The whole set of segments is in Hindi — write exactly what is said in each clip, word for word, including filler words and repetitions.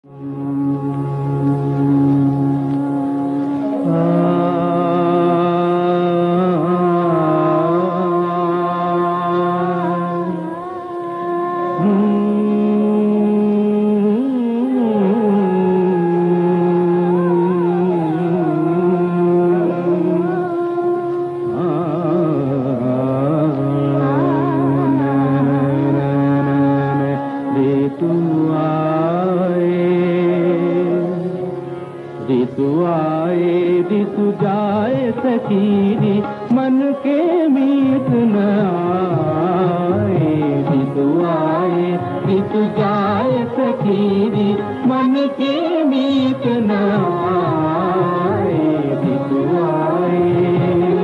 ऋतु आए ऋतु जाए सखीरी मन के मीत न आए। ऋतु आए ऋतु जाए सखीरी मन के मीत न आए। ऋतु आए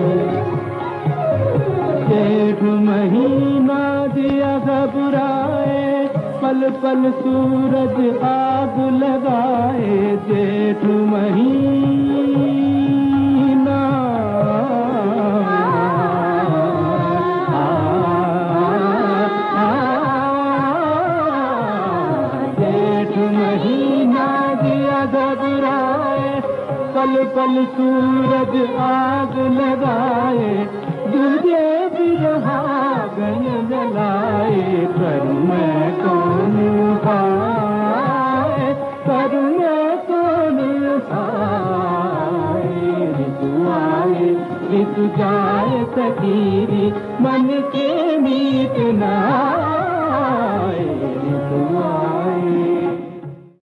जेठ महीना दिया घबराए पल पल सूरज आग लगाए। जेठ महीना जेठ महीना दिया घबराए पल पल सूरज आग लगाए। दूजे बिरहा गन जलाए करूं मैं कौन उपाय करूं मैं कौन उपाय। ऋतु आए ऋतु जाए सखीरी मन के मीत न आए। ऋतु आए